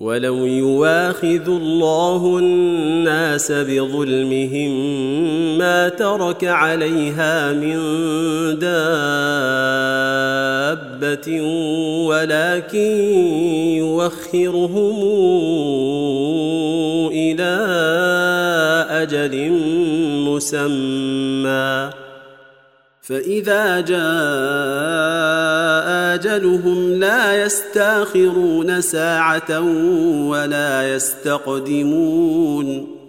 ولو يواخذ الله الناس بظلمهم ما ترك عليها من دابة ولكن يوخرهم إلى أجل مسمى فإذا جاء أجلهم لا يستأخرون ساعة ولا يستقدمون